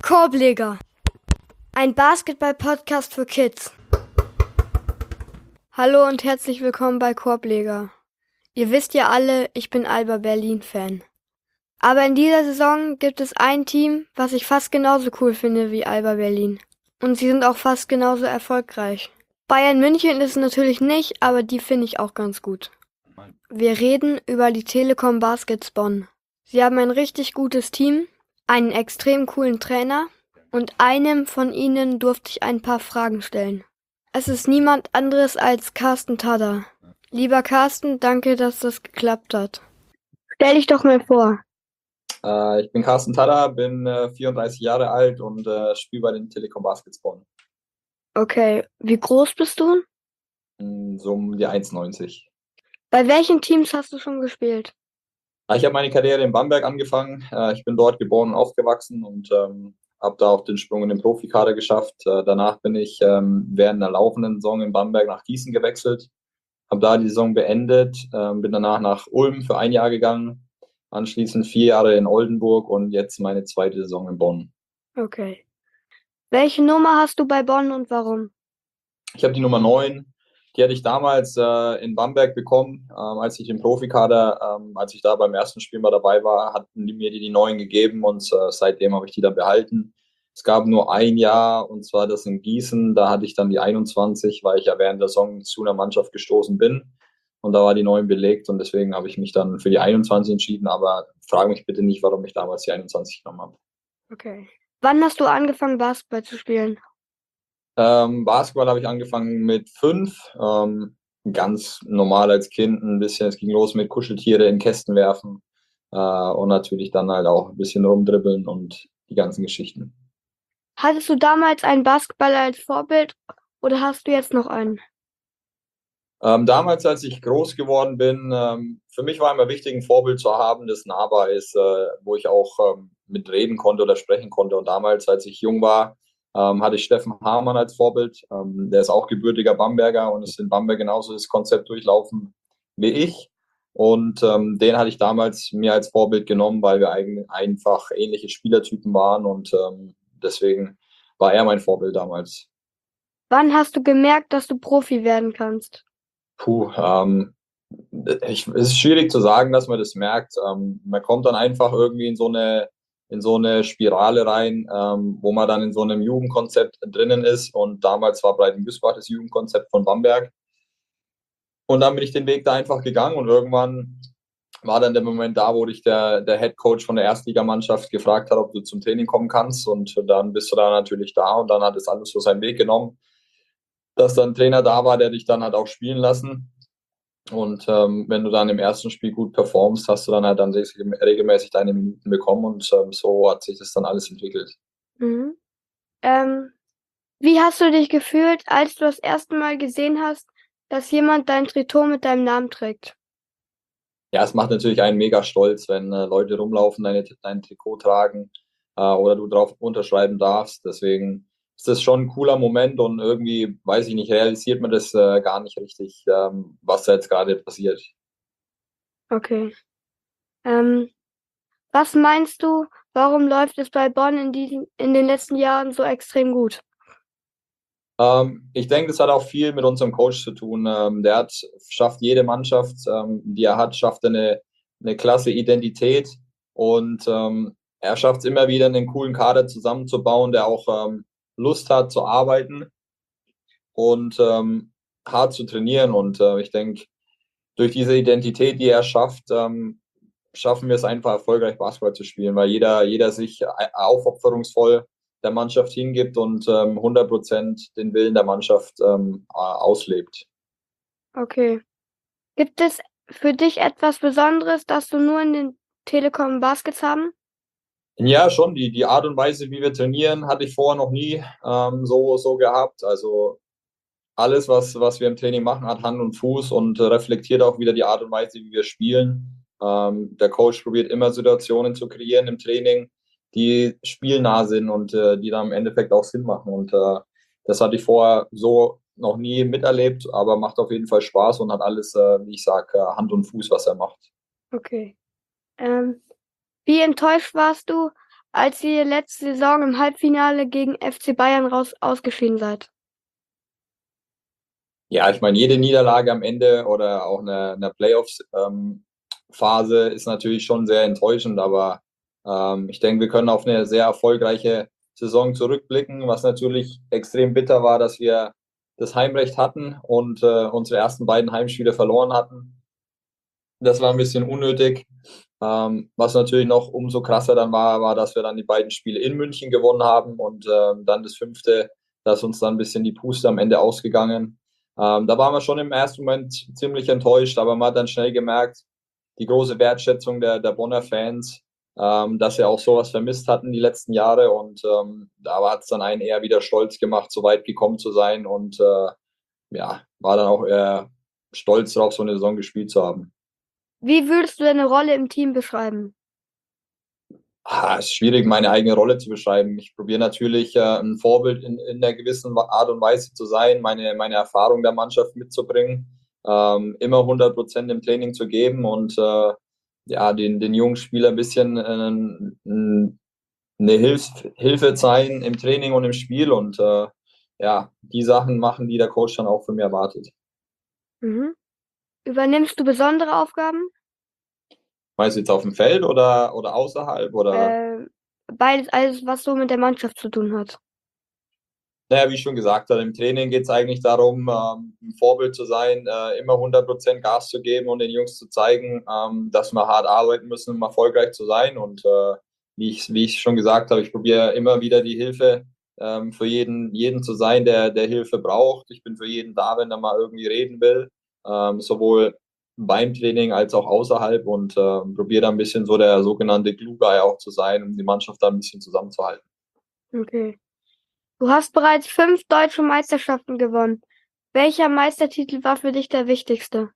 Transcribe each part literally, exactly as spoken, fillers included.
Korbleger, ein Basketball-Podcast für Kids. Hallo und herzlich willkommen bei Korbleger. Ihr wisst ja alle, ich bin Alba Berlin-Fan. Aber in dieser Saison gibt es ein Team, was ich fast genauso cool finde wie Alba Berlin. Und sie sind auch fast genauso erfolgreich. Bayern München ist es natürlich nicht, aber die finde ich auch ganz gut. Wir reden über die Telekom Baskets Bonn. Sie haben ein richtig gutes Team, einen extrem coolen Trainer und einem von ihnen durfte ich ein paar Fragen stellen. Es ist niemand anderes als Carsten Tada. Lieber Carsten, danke, dass das geklappt hat. Stell dich doch mal vor. Äh, ich bin Carsten Tada, bin äh, vierunddreißig Jahre alt und äh, spiele bei den Telekom Baskets Bonn. Okay, wie groß bist du? Mm, So um die eins Komma neunzig. Bei welchen Teams hast du schon gespielt? Äh, Ich habe meine Karriere in Bamberg angefangen. Äh, Ich bin dort geboren und aufgewachsen und ähm, habe da auch den Sprung in den Profikader geschafft. Äh, Danach bin ich ähm, während der laufenden Saison in Bamberg nach Gießen gewechselt, habe da die Saison beendet, ähm, bin danach nach Ulm für ein Jahr gegangen, anschließend vier Jahre in Oldenburg und jetzt meine zweite Saison in Bonn. Okay. Welche Nummer hast du bei Bonn und warum? Ich habe die Nummer neun. Die hatte ich damals äh, in Bamberg bekommen, ähm, als ich im Profikader, ähm, als ich da beim ersten Spiel mal dabei war, hatten die mir die, die neun gegeben und äh, seitdem habe ich die dann behalten. Es gab nur ein Jahr, und zwar das in Gießen, da hatte ich dann die einundzwanzig, weil ich ja während der Saison zu einer Mannschaft gestoßen bin und da war die neun belegt und deswegen habe ich mich dann für die einundzwanzig entschieden, aber frage mich bitte nicht, warum ich damals die einundzwanzig genommen habe. Okay. Wann hast du angefangen, Basketball zu spielen? Ähm, Basketball habe ich angefangen mit fünf. Ähm, ganz normal als Kind ein bisschen. Es ging los mit Kuscheltiere in Kästen werfen äh, und natürlich dann halt auch ein bisschen rumdribbeln und die ganzen Geschichten. Hattest du damals einen Basketballer als Vorbild oder hast du jetzt noch einen? Ähm, damals, als ich groß geworden bin, ähm, für mich war immer wichtig, ein Vorbild zu haben, das nahbar ist, äh, wo ich auch ähm, mit reden konnte oder sprechen konnte. Und damals, als ich jung war, ähm, hatte ich Steffen Hamann als Vorbild. Ähm, der ist auch gebürtiger Bamberger und ist in Bamberg genauso das Konzept durchlaufen wie ich. Und ähm, den hatte ich damals mir als Vorbild genommen, weil wir eigen- einfach ähnliche Spielertypen waren. Und ähm, deswegen war er mein Vorbild damals. Wann hast du gemerkt, dass du Profi werden kannst? Puh, ähm, ich, es ist schwierig zu sagen, dass man das merkt. Ähm, man kommt dann einfach irgendwie in so eine, in so eine Spirale rein, ähm, wo man dann in so einem Jugendkonzept drinnen ist. Und damals war Breiten-Güßbach das Jugendkonzept von Bamberg. Und dann bin ich den Weg da einfach gegangen und irgendwann war dann der Moment da, wo dich der, der Head Coach von der Erstligamannschaft gefragt hat, ob du zum Training kommen kannst. Und dann bist du da natürlich da und dann hat es alles so seinen Weg genommen, dass dann ein Trainer da war, der dich dann hat auch spielen lassen. Und ähm, wenn du dann im ersten Spiel gut performst, hast du dann halt dann regelmäßig deine Minuten bekommen und ähm, so hat sich das dann alles entwickelt. Mhm. Ähm, wie hast du dich gefühlt, als du das erste Mal gesehen hast, dass jemand dein Trikot mit deinem Namen trägt? Ja, es macht natürlich einen mega stolz, wenn äh, Leute rumlaufen, deine, dein Trikot tragen äh, oder du drauf unterschreiben darfst. Deswegen ist das schon ein cooler Moment und irgendwie, weiß ich nicht, realisiert man das äh, gar nicht richtig, ähm, was da jetzt gerade passiert. Okay. Ähm, was meinst du, warum läuft es bei Bonn in diesen, in den letzten Jahren so extrem gut? Ähm, ich denke, das hat auch viel mit unserem Coach zu tun. Ähm, der hat, schafft jede Mannschaft, ähm, die er hat, schafft eine, eine klasse Identität und ähm, er schafft es immer wieder, einen coolen Kader zusammenzubauen, der auch ähm, Lust hat zu arbeiten und ähm, hart zu trainieren. Und äh, ich denke, durch diese Identität, die er schafft, ähm, schaffen wir es einfach erfolgreich Basketball zu spielen, weil jeder, jeder sich aufopferungsvoll der Mannschaft hingibt und ähm, hundert Prozent den Willen der Mannschaft ähm, auslebt. Okay. Gibt es für dich etwas Besonderes, das du nur in den Telekom Baskets haben? Ja, schon, die, die Art und Weise, wie wir trainieren, hatte ich vorher noch nie ähm, so, so gehabt. Also alles, was, was wir im Training machen, hat Hand und Fuß und äh, reflektiert auch wieder die Art und Weise, wie wir spielen. Ähm, der Coach probiert immer Situationen zu kreieren im Training, die spielnah sind und äh, die dann im Endeffekt auch Sinn machen. Und äh, das hatte ich vorher so noch nie miterlebt, aber macht auf jeden Fall Spaß und hat alles, äh, wie ich sage, äh, Hand und Fuß, was er macht. Okay. Ähm, wie enttäuscht warst du, als ihr letzte Saison im Halbfinale gegen F C Bayern raus ausgeschieden seid? Ja, ich meine, jede Niederlage am Ende oder auch eine, eine Playoffs-Phase ähm, ist natürlich schon sehr enttäuschend, aber ähm, ich denke, wir können auf eine sehr erfolgreiche Saison zurückblicken, was natürlich extrem bitter war, dass wir das Heimrecht hatten und äh, unsere ersten beiden Heimspiele verloren hatten. Das war ein bisschen unnötig. Ähm, was natürlich noch umso krasser dann war, war, dass wir dann die beiden Spiele in München gewonnen haben und ähm, dann das fünfte, da ist uns dann ein bisschen die Puste am Ende ausgegangen. Ähm, da waren wir schon im ersten Moment ziemlich enttäuscht, aber man hat dann schnell gemerkt, die große Wertschätzung der, der Bonner Fans, ähm, dass sie auch sowas vermisst hatten die letzten Jahre und ähm, da hat es dann einen eher wieder stolz gemacht, so weit gekommen zu sein und äh, ja, war dann auch eher stolz darauf, so eine Saison gespielt zu haben. Wie würdest du deine Rolle im Team beschreiben? Ah, es ist schwierig, meine eigene Rolle zu beschreiben. Ich probiere natürlich, äh, ein Vorbild in, in einer gewissen Art und Weise zu sein, meine, meine Erfahrung der Mannschaft mitzubringen, ähm, immer hundert Prozent im Training zu geben und äh, ja, den, den jungen Spielern ein bisschen äh, eine Hilf Hilfe sein im Training und im Spiel und äh, ja, die Sachen machen, die der Coach dann auch von mir erwartet. Mhm. Übernimmst du besondere Aufgaben? Meinst du jetzt auf dem Feld oder, oder außerhalb oder? Äh, beides, alles, was so mit der Mannschaft zu tun hat. Naja, wie ich schon gesagt habe, im Training geht es eigentlich darum, ähm, ein Vorbild zu sein, äh, immer hundert Prozent Gas zu geben und den Jungs zu zeigen, ähm, dass wir hart arbeiten müssen, um erfolgreich zu sein. Und äh, wie ich, wie ich schon gesagt habe, ich probiere immer wieder die Hilfe ähm, für jeden, jeden zu sein, der, der Hilfe braucht. Ich bin für jeden da, wenn er mal irgendwie reden will, ähm, sowohl beim Training als auch außerhalb und äh, probiere da ein bisschen so der sogenannte Glue Guy auch zu sein, um die Mannschaft da ein bisschen zusammenzuhalten. Okay. Du hast bereits fünf deutsche Meisterschaften gewonnen. Welcher Meistertitel war für dich der wichtigste?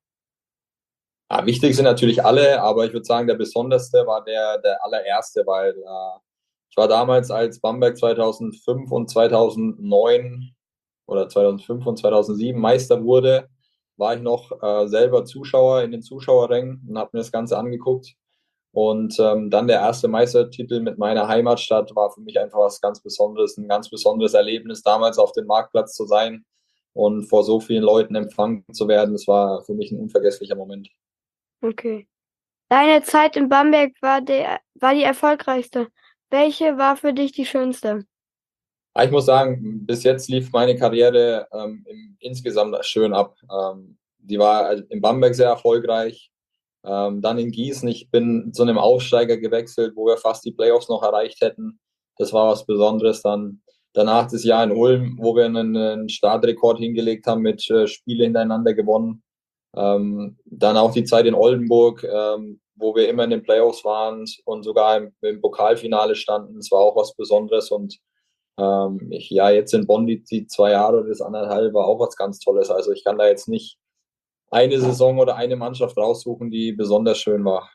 Ja, wichtig sind natürlich alle, aber ich würde sagen, der besonderste war der, der allererste, weil äh, ich war damals, als Bamberg zweitausendfünf und zweitausendneun oder zweitausendfünf und zweitausendsieben Meister wurde, war ich noch äh, selber Zuschauer in den Zuschauerrängen und habe mir das Ganze angeguckt. Und ähm, dann der erste Meistertitel mit meiner Heimatstadt war für mich einfach was ganz Besonderes, ein ganz besonderes Erlebnis, damals auf dem Marktplatz zu sein und vor so vielen Leuten empfangen zu werden. Das war für mich ein unvergesslicher Moment. Okay. Deine Zeit in Bamberg war der, war die erfolgreichste. Welche war für dich die schönste? Aber ich muss sagen, bis jetzt lief meine Karriere ähm, im, insgesamt schön ab. Ähm, die war in Bamberg sehr erfolgreich, ähm, dann in Gießen. Ich bin zu einem Aufsteiger gewechselt, wo wir fast die Playoffs noch erreicht hätten. Das war was Besonderes. Dann danach das Jahr in Ulm, wo wir einen, einen Startrekord hingelegt haben mit äh, Spiele hintereinander gewonnen. Ähm, dann auch die Zeit in Oldenburg, ähm, wo wir immer in den Playoffs waren und sogar im, im Pokalfinale standen. Das war auch was Besonderes und ähm, ich, ja, jetzt in Bonn die, die zwei Jahre oder das anderthalb war auch was ganz Tolles. Also ich kann da jetzt nicht eine Saison oder eine Mannschaft raussuchen, die besonders schön war.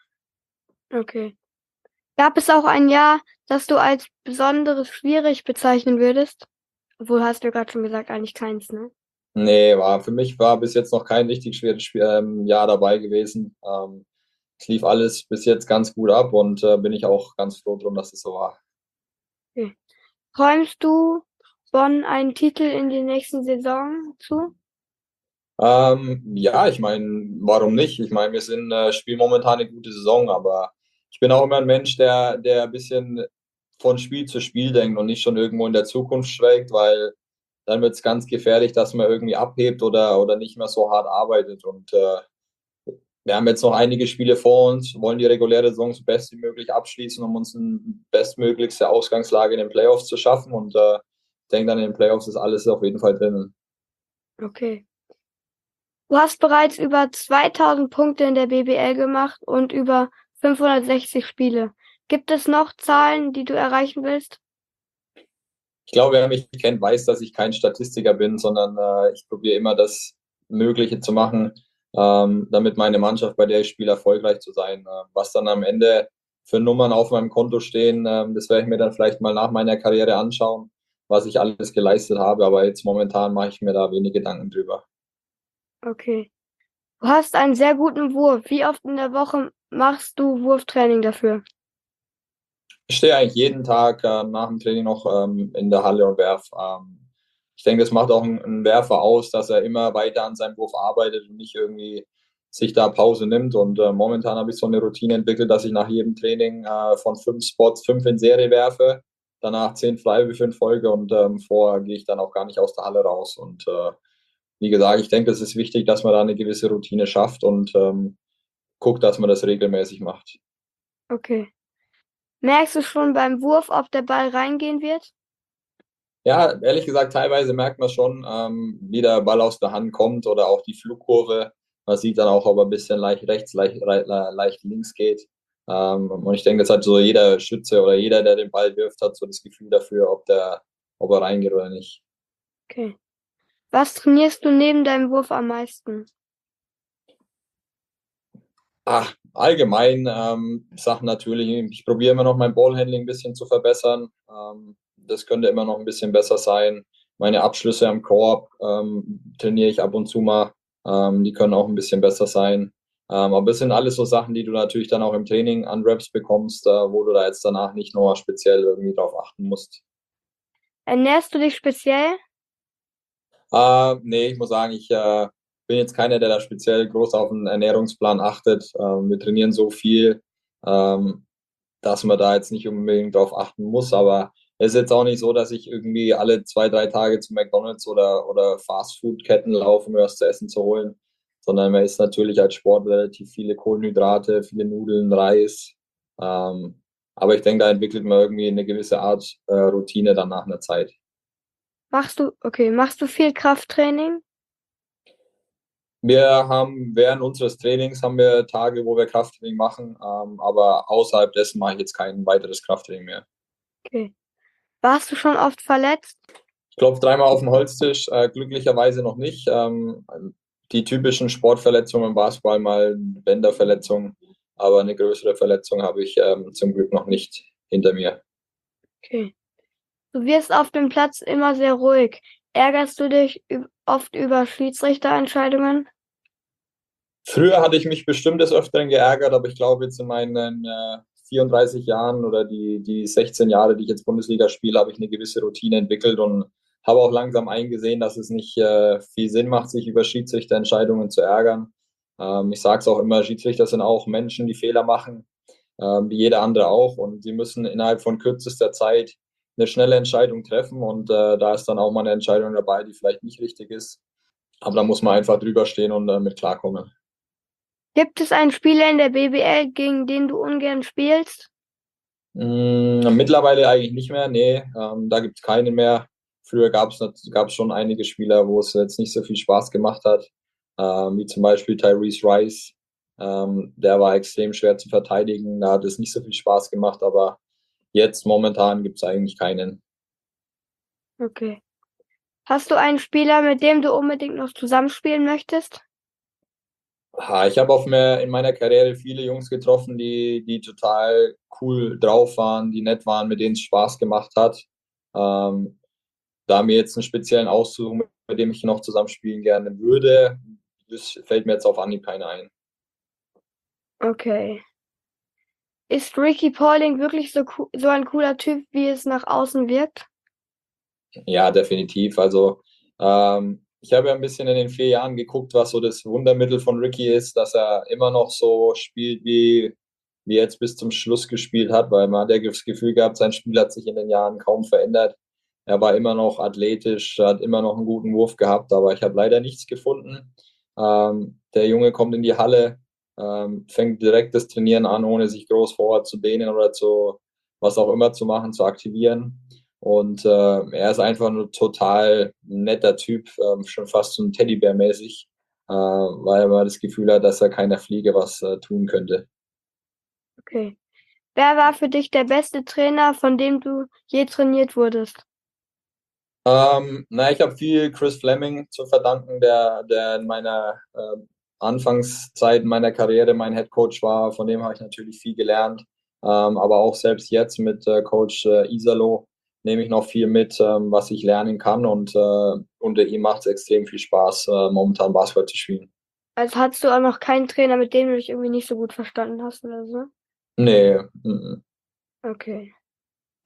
Okay. Gab es auch ein Jahr, das du als besonders schwierig bezeichnen würdest? Obwohl hast du gerade schon gesagt, eigentlich keins, ne? Nee, war für mich war bis jetzt noch kein richtig schweres Spiel, ähm, Jahr dabei gewesen. Ähm, es lief alles bis jetzt ganz gut ab und äh, bin ich auch ganz froh drum, dass es so war. Okay. Träumst du Bonn einen Titel in der nächsten Saison zu? Ähm, ja, ich meine, warum nicht? Ich meine, wir sind, äh, spielen momentan eine gute Saison, aber ich bin auch immer ein Mensch, der, der ein bisschen von Spiel zu Spiel denkt und nicht schon irgendwo in der Zukunft schwelgt, weil dann wird es ganz gefährlich, dass man irgendwie abhebt oder, oder nicht mehr so hart arbeitet. Und äh, wir haben jetzt noch einige Spiele vor uns, wollen die reguläre Saison so best wie möglich abschließen, um uns eine bestmöglichste Ausgangslage in den Playoffs zu schaffen. Und äh, ich denke, dann in den Playoffs ist alles auf jeden Fall drin. Okay. Du hast bereits über zweitausend Punkte in der B B L gemacht und über fünfhundertsechzig Spiele. Gibt es noch Zahlen, die du erreichen willst? Ich glaube, wer mich kennt, weiß, dass ich kein Statistiker bin, sondern äh, ich probiere immer das Mögliche zu machen, ähm, damit meine Mannschaft, bei der ich spiele, erfolgreich zu sein. Äh, was dann am Ende für Nummern auf meinem Konto stehen, äh, das werde ich mir dann vielleicht mal nach meiner Karriere anschauen, was ich alles geleistet habe. Aber jetzt momentan mache ich mir da wenig Gedanken drüber. Okay. Du hast einen sehr guten Wurf. Wie oft in der Woche machst du Wurftraining dafür? Ich stehe eigentlich jeden Tag äh, nach dem Training noch ähm, in der Halle und werf. Ähm, ich denke, das macht auch einen, einen Werfer aus, dass er immer weiter an seinem Wurf arbeitet und nicht irgendwie sich da Pause nimmt. Und äh, momentan habe ich so eine Routine entwickelt, dass ich nach jedem Training äh, von fünf Spots fünf in Serie werfe, danach zehn Freiwürfe in Folge und ähm, vorher gehe ich dann auch gar nicht aus der Halle raus. Und äh, wie gesagt, ich denke, es ist wichtig, dass man da eine gewisse Routine schafft und ähm, guckt, dass man das regelmäßig macht. Okay. Merkst du schon beim Wurf, ob der Ball reingehen wird? Ja, ehrlich gesagt, teilweise merkt man schon, ähm, wie der Ball aus der Hand kommt oder auch die Flugkurve. Man sieht dann auch, ob er ein bisschen leicht rechts, leicht, leicht, leicht links geht. Ähm, und ich denke, das hat so jeder Schütze oder jeder, der den Ball wirft, hat so das Gefühl dafür, ob der, ob er reingeht oder nicht. Okay. Was trainierst du neben deinem Wurf am meisten? Ach, allgemein ähm, Sachen natürlich. Ich probiere immer noch mein Ballhandling ein bisschen zu verbessern. Ähm, das könnte immer noch ein bisschen besser sein. Meine Abschlüsse am Korb ähm, trainiere ich ab und zu mal. Ähm, die können auch ein bisschen besser sein. Ähm, aber es sind alles so Sachen, die du natürlich dann auch im Training an Reps bekommst, äh, wo du da jetzt danach nicht nochmal speziell irgendwie drauf achten musst. Ernährst du dich speziell? Äh, nee, ich muss sagen, ich äh, bin jetzt keiner, der da speziell groß auf einen Ernährungsplan achtet. Ähm, wir trainieren so viel. Ähm, dass man da jetzt nicht unbedingt drauf achten muss. Aber es ist jetzt auch nicht so, dass ich irgendwie alle zwei, drei Tage zu McDonalds oder, oder Fastfood-Ketten laufe, um mir was zu essen zu holen, sondern man isst natürlich als Sport relativ viele Kohlenhydrate, viele Nudeln, Reis. Ähm, aber ich denke, da entwickelt man irgendwie eine gewisse Art äh, Routine dann nach einer Zeit. Machst du, okay, machst du viel Krafttraining? Wir haben während unseres Trainings haben wir Tage, wo wir Krafttraining machen, ähm, aber außerhalb dessen mache ich jetzt kein weiteres Krafttraining mehr. Okay. Warst du schon oft verletzt? Ich klopfe dreimal auf den Holztisch, äh, glücklicherweise noch nicht. Ähm, die typischen Sportverletzungen im Basketball, mal Bänderverletzung, aber eine größere Verletzung habe ich ähm, zum Glück noch nicht hinter mir. Okay. Du wirst auf dem Platz immer sehr ruhig. Ärgerst du dich üb- oft über Schiedsrichterentscheidungen? Früher hatte ich mich bestimmt des Öfteren geärgert, aber ich glaube jetzt in meinen äh, vierunddreißig Jahren oder die, die sechzehn Jahre, die ich jetzt Bundesliga spiele, habe ich eine gewisse Routine entwickelt und habe auch langsam eingesehen, dass es nicht äh, viel Sinn macht, sich über Schiedsrichterentscheidungen zu ärgern. Ähm, ich sage es auch immer, Schiedsrichter sind auch Menschen, die Fehler machen, ähm, wie jeder andere auch. Und sie müssen innerhalb von kürzester Zeit eine schnelle Entscheidung treffen. Und äh, da ist dann auch mal eine Entscheidung dabei, die vielleicht nicht richtig ist. Aber da muss man einfach drüber stehen und äh, mit klarkommen. Gibt es einen Spieler in der B B L, gegen den du ungern spielst? Mm, mittlerweile eigentlich nicht mehr. Nee, ähm, da gibt es keinen mehr. Früher gab es gab's schon einige Spieler, wo es jetzt nicht so viel Spaß gemacht hat, ähm, wie zum Beispiel Tyrese Rice. Ähm, der war extrem schwer zu verteidigen. Da hat es nicht so viel Spaß gemacht, aber jetzt momentan gibt es eigentlich keinen. Okay. Hast du einen Spieler, mit dem du unbedingt noch zusammenspielen möchtest? Ha, Ich habe auf mehr, in meiner Karriere viele Jungs getroffen, die, die total cool drauf waren, die nett waren, mit denen es Spaß gemacht hat. Ähm, Da mir jetzt einen speziellen aussuchen, mit dem ich noch zusammenspielen gerne würde, das fällt mir jetzt auf Anhieb keiner ein. Okay. Ist Ricky Paulding wirklich so, coo- so ein cooler Typ, wie es nach außen wirkt? Ja, definitiv. Also ähm, ich habe ja ein bisschen in den vier Jahren geguckt, was so das Wundermittel von Ricky ist, dass er immer noch so spielt, wie, wie er jetzt bis zum Schluss gespielt hat, weil man hat ja das Gefühl gehabt, sein Spiel hat sich in den Jahren kaum verändert. Er war immer noch athletisch, hat immer noch einen guten Wurf gehabt, aber ich habe leider nichts gefunden. Ähm, der Junge kommt in die Halle, ähm, fängt direkt das Trainieren an, ohne sich groß vorher zu dehnen oder zu was auch immer zu machen, zu aktivieren. Und äh, er ist einfach nur total netter Typ, ähm, schon fast so ein Teddybär-mäßig, äh, weil man das Gefühl hat, dass er keiner Fliege was äh, tun könnte. Okay. Wer war für dich der beste Trainer, von dem du je trainiert wurdest? Ähm, na, ich habe viel Chris Fleming zu verdanken, der, der in meiner äh, Anfangszeit meiner Karriere mein Head Coach war. Von dem habe ich natürlich viel gelernt. Ähm, aber auch selbst jetzt mit äh, Coach äh, Isalo nehme ich noch viel mit, ähm, was ich lernen kann. Und äh, unter ihm macht es extrem viel Spaß, äh, momentan Basketball zu spielen. Also hattest du auch noch keinen Trainer, mit dem du dich irgendwie nicht so gut verstanden hast oder so? Nee, mm, mm. Okay.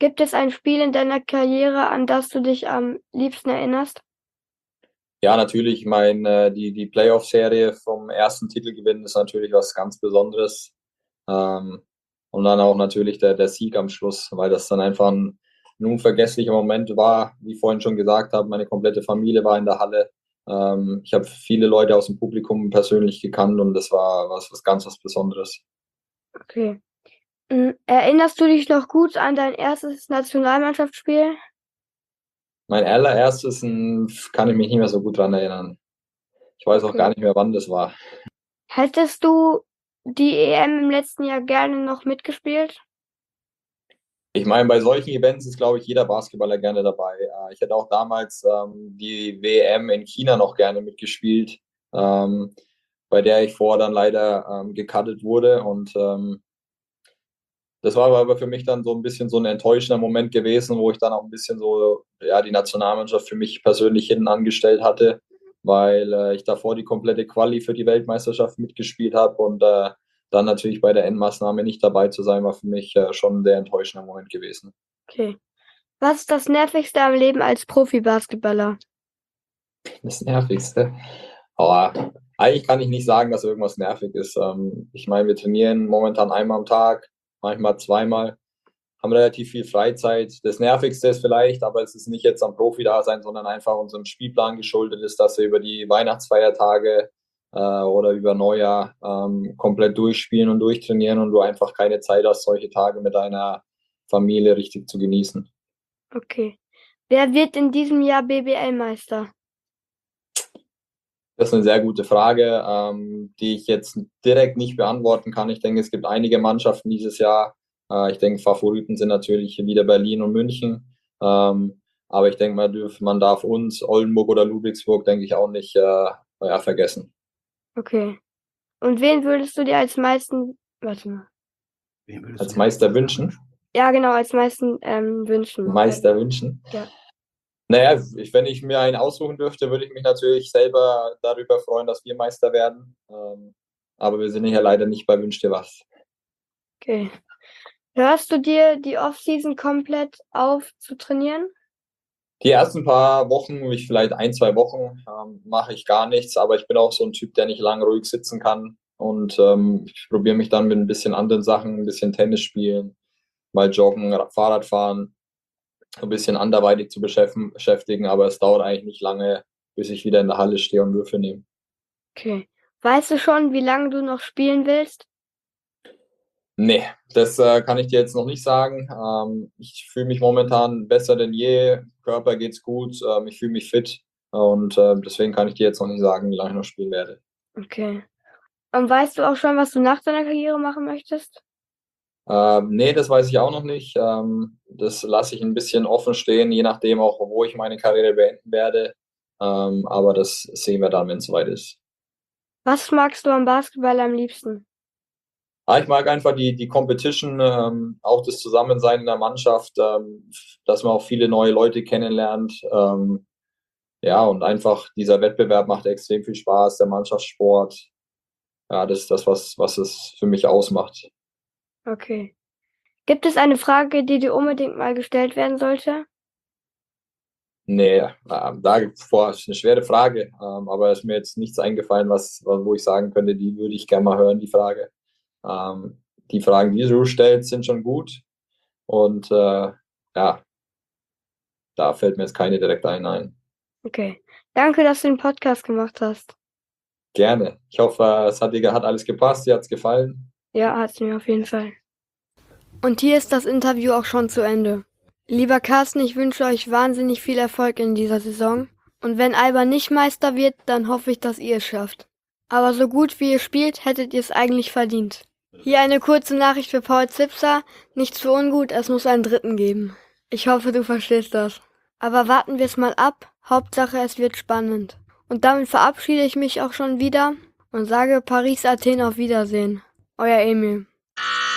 Gibt es ein Spiel in deiner Karriere, an das du dich am liebsten erinnerst? Ja, natürlich, mein, äh, die, die Playoff-Serie vom ersten Titelgewinn ist natürlich was ganz Besonderes. Ähm, und dann auch natürlich der, der Sieg am Schluss, weil das dann einfach ein, ein unvergesslicher Moment war. Wie ich vorhin schon gesagt habe, meine komplette Familie war in der Halle. Ähm, ich habe viele Leute aus dem Publikum persönlich gekannt und das war was, was ganz was Besonderes. Okay. Mm, Erinnerst du dich noch gut an dein erstes Nationalmannschaftsspiel? Mein allererstes ein, kann ich mich nicht mehr so gut dran erinnern. Ich weiß auch Okay. gar nicht mehr, wann das war. Hättest du die E M im letzten Jahr gerne noch mitgespielt? Ich meine, bei solchen Events ist, glaube ich, jeder Basketballer gerne dabei. Äh, Ich hätte auch damals ähm, die W M in China noch gerne mitgespielt, ähm, bei der ich vorher dann leider ähm, gecuttet wurde. Und ähm, das war aber für mich dann so ein bisschen so ein enttäuschender Moment gewesen, wo ich dann auch ein bisschen so, ja, die Nationalmannschaft für mich persönlich hinten angestellt hatte, weil äh, ich davor die komplette Quali für die Weltmeisterschaft mitgespielt habe und äh, dann natürlich bei der Endmaßnahme nicht dabei zu sein, war für mich äh, schon ein sehr enttäuschender Moment gewesen. Okay. Was ist das Nervigste am Leben als Profi-Basketballer? Das Nervigste. Aber eigentlich kann ich nicht sagen, dass irgendwas nervig ist. Ähm, ich meine, wir trainieren momentan einmal am Tag, manchmal zweimal, haben relativ viel Freizeit. Das Nervigste ist vielleicht, aber es ist nicht jetzt am Profi-Dasein, sondern einfach unserem Spielplan geschuldet ist, dass wir über die Weihnachtsfeiertage äh, oder über Neujahr ähm, komplett durchspielen und durchtrainieren und du einfach keine Zeit hast, solche Tage mit deiner Familie richtig zu genießen. Okay. Wer wird in diesem Jahr B B L-Meister? Das ist eine sehr gute Frage, ähm, die ich jetzt direkt nicht beantworten kann. Ich denke, es gibt einige Mannschaften dieses Jahr. Äh, ich denke, Favoriten sind natürlich wieder Berlin und München. Ähm, aber ich denke, man, dürf, man darf uns, Oldenburg oder Ludwigsburg, denke ich, auch nicht äh, ja, vergessen. Okay. Und wen würdest du dir als meisten, warte mal. Wen würdest du Als dir Meister wünschen? Ja, genau, als meisten ähm, wünschen. Meister wünschen? Ja. Naja, ich, wenn ich mir einen aussuchen dürfte, würde ich mich natürlich selber darüber freuen, dass wir Meister werden. Ähm, aber wir sind ja leider nicht bei Wünsch dir was. Okay. Hörst du dir die Offseason komplett auf zu trainieren? Die ersten paar Wochen, ich vielleicht ein, zwei Wochen, ähm, mache ich gar nichts, aber ich bin auch so ein Typ, der nicht lange ruhig sitzen kann. Und ähm, ich probiere mich dann mit ein bisschen anderen Sachen, ein bisschen Tennis spielen, mal joggen, Fahrrad fahren, ein bisschen anderweitig zu beschäftigen, aber es dauert eigentlich nicht lange, bis ich wieder in der Halle stehe und Würfe nehme. Okay. Weißt du schon, wie lange du noch spielen willst? Nee, das äh, kann ich dir jetzt noch nicht sagen. Ähm, ich fühle mich momentan besser denn je. Körper geht's gut, ähm, ich fühle mich fit und äh, deswegen kann ich dir jetzt noch nicht sagen, wie lange ich noch spielen werde. Okay. Und weißt du auch schon, was du nach deiner Karriere machen möchtest? Ähm, nee, das weiß ich auch noch nicht. Ähm, das lasse ich ein bisschen offen stehen, je nachdem auch, wo ich meine Karriere beenden werde. Ähm, aber das sehen wir dann, wenn es soweit ist. Was magst du am Basketball am liebsten? Ah, ich mag einfach die, die Competition, ähm, auch das Zusammensein in der Mannschaft, ähm, dass man auch viele neue Leute kennenlernt. Ähm, ja, und einfach dieser Wettbewerb macht extrem viel Spaß, der Mannschaftssport. Ja, das ist das, was, was es für mich ausmacht. Okay. Gibt es eine Frage, die dir unbedingt mal gestellt werden sollte? Nee, ähm, da boah, ist eine schwere Frage, ähm, aber ist mir jetzt nichts eingefallen, was, wo ich sagen könnte, die würde ich gerne mal hören, die Frage. Ähm, die Fragen, die du stellst, sind schon gut und äh, ja, da fällt mir jetzt keine direkt ein. Ein. Okay. Danke, dass du den Podcast gemacht hast. Gerne. Ich hoffe, es hat dir hat alles gepasst, dir hat es gefallen. Ja, hat's mir auf jeden Fall. Und hier ist das Interview auch schon zu Ende. Lieber Carsten, ich wünsche euch wahnsinnig viel Erfolg in dieser Saison. Und wenn Alba nicht Meister wird, dann hoffe ich, dass ihr es schafft. Aber so gut wie ihr spielt, hättet ihr es eigentlich verdient. Hier eine kurze Nachricht für Paul Zipser. Nichts für ungut, es muss einen Dritten geben. Ich hoffe, du verstehst das. Aber warten wir es mal ab. Hauptsache, es wird spannend. Und damit verabschiede ich mich auch schon wieder und sage Paris Athen auf Wiedersehen. Euer Emil.